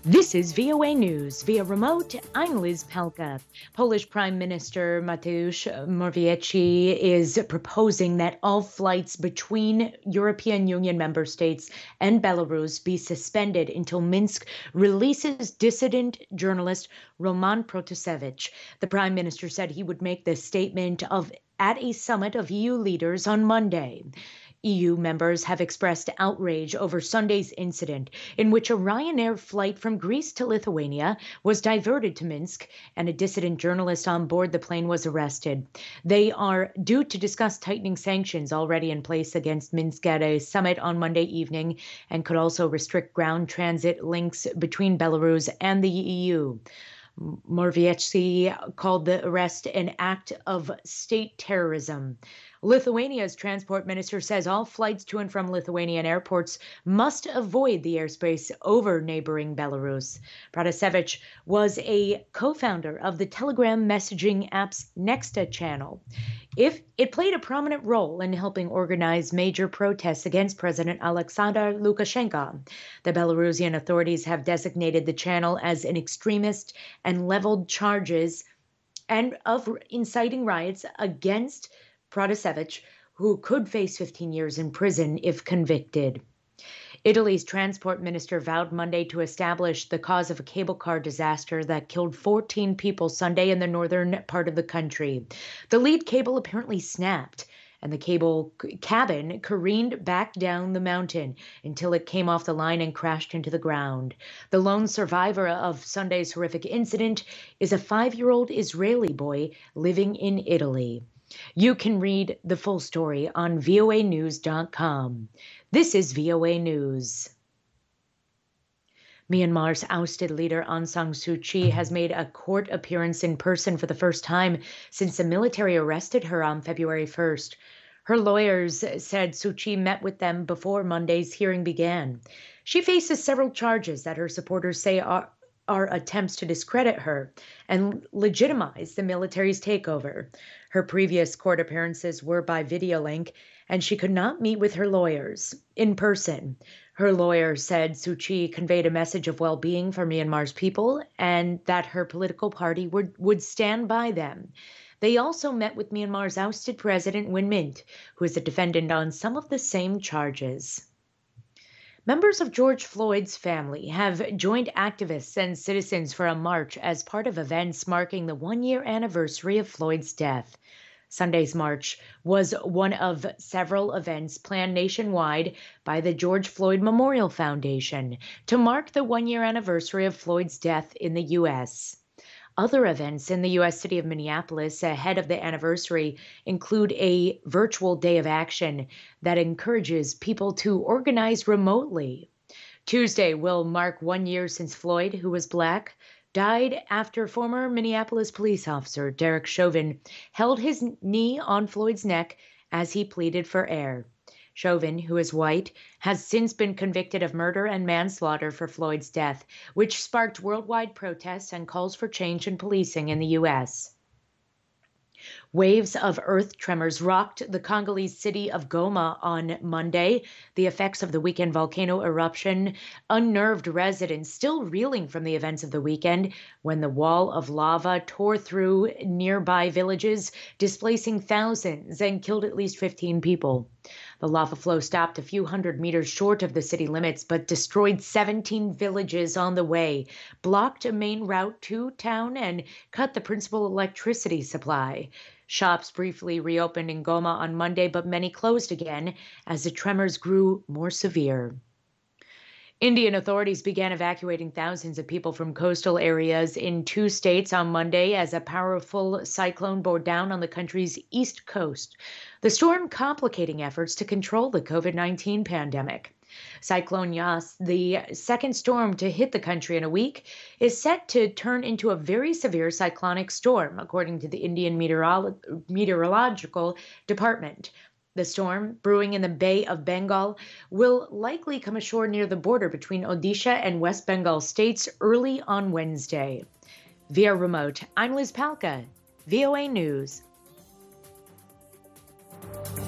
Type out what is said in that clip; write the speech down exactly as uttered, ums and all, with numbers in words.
This is V O A News. Via remote, I'm Liz Palka. Polish Prime Minister Mateusz Morawiecki is proposing that all flights between European Union member states and Belarus be suspended until Minsk releases dissident journalist Roman Protasevich. The Prime Minister said he would make this statement of at a summit of E U leaders on Monday. E U members have expressed outrage over Sunday's incident in which a Ryanair flight from Greece to Lithuania was diverted to Minsk and a dissident journalist on board the plane was arrested. They are due to discuss tightening sanctions already in place against Minsk at a summit on Monday evening and could also restrict ground transit links between Belarus and the E U. Morawiecki called the arrest an act of state terrorism. Lithuania's transport minister says all flights to and from Lithuanian airports must avoid the airspace over neighboring Belarus. Protasevich was a co-founder of the Telegram messaging app's Nexta channel. If it played a prominent role in helping organize major protests against President Alexander Lukashenko. The Belarusian authorities have designated the channel as an extremist and leveled charges and of inciting riots against Protasevich, who could face fifteen years in prison if convicted. Italy's transport minister vowed Monday to establish the cause of a cable car disaster that killed fourteen people Sunday in the northern part of the country. The lead cable apparently snapped, and the cable cabin careened back down the mountain until it came off the line and crashed into the ground. The lone survivor of Sunday's horrific incident is a five-year-old Israeli boy living in Italy. You can read the full story on V O A news dot com. This is V O A News. Myanmar's ousted leader Aung San Suu Kyi has made a court appearance in person for the first time since the military arrested her on February first. Her lawyers said Suu Kyi met with them before Monday's hearing began. She faces several charges that her supporters say are are attempts to discredit her and legitimize the military's takeover. Her previous court appearances were by video link, and she could not meet with her lawyers in person. Her lawyer said Suu Kyi conveyed a message of well-being for Myanmar's people and that her political party would, would stand by them. They also met with Myanmar's ousted president Win Myint, who is a defendant on some of the same charges. Members of George Floyd's family have joined activists and citizens for a march as part of events marking the one-year anniversary of Floyd's death. Sunday's march was one of several events planned nationwide by the George Floyd Memorial Foundation to mark the one-year anniversary of Floyd's death in the U S Other events in the U S city of Minneapolis ahead of the anniversary include a virtual day of action that encourages people to organize remotely. Tuesday will mark one year since Floyd, who was Black, died after former Minneapolis police officer Derek Chauvin held his knee on Floyd's neck as he pleaded for air. Chauvin, who is white, has since been convicted of murder and manslaughter for Floyd's death, which sparked worldwide protests and calls for change in policing in the U S Waves of earth tremors rocked the Congolese city of Goma on Monday. The effects of the weekend volcano eruption unnerved residents still reeling from the events of the weekend when the wall of lava tore through nearby villages, displacing thousands and killed at least fifteen people. The lava flow stopped a few hundred meters short of the city limits, but destroyed seventeen villages on the way, blocked a main route to town, and cut the principal electricity supply. Shops briefly reopened in Goma on Monday, but many closed again as the tremors grew more severe. Indian authorities began evacuating thousands of people from coastal areas in two states on Monday as a powerful cyclone bore down on the country's east coast, the storm complicating efforts to control the COVID nineteen pandemic. Cyclone Yas, the second storm to hit the country in a week, is set to turn into a very severe cyclonic storm, according to the Indian Meteorolo- Meteorological Department. The storm, brewing in the Bay of Bengal, will likely come ashore near the border between Odisha and West Bengal states early on Wednesday. Via remote, I'm Liz Palka, V O A News.